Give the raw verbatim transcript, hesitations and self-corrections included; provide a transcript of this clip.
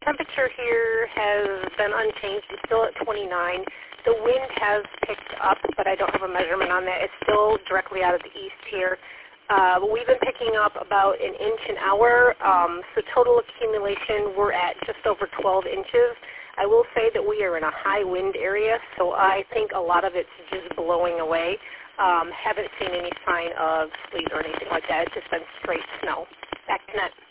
temperature here has been unchanged. It's still at twenty-nine. The wind has picked up, but I don't have a measurement on that. It's still directly out of the east here. Uh, we've been picking up about an inch an hour, um, so total accumulation, we're at just over twelve inches. I will say that we are in a high wind area, so I think a lot of it's just blowing away. Um, haven't seen any sign of sleet or anything like that. It's just been straight snow. Back to net.